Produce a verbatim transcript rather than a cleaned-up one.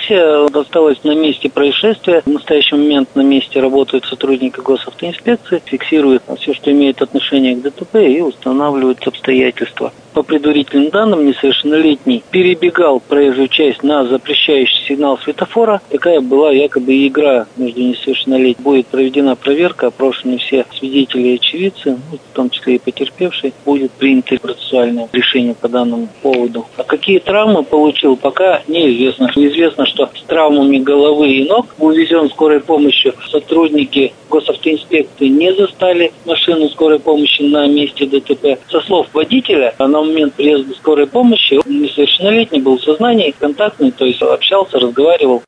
Такси осталось на месте происшествия. В настоящий момент на месте работают сотрудники госавтоинспекции, фиксируют все, что имеет отношение к ДТП, и устанавливают обстоятельства. По предварительным данным, несовершеннолетний перебегал проезжую часть на запрещающий сигнал светофора. Такая была якобы игра между несовершеннолетними. Будет проведена проверка, опрошены все свидетели и очевидцы, в том числе и потерпевший. Будет принято процессуальное решение по данному поводу. А какие травмы получил, пока неизвестно. Известно, что с травмами головы и ног увезен скорой помощью. Сотрудники госавтоинспекции не застали машину скорой помощи на месте ДТП. Со слов водителя, на момент приезда скорой помощи несовершеннолетний был в сознании, контактный, то есть общался, разговаривал.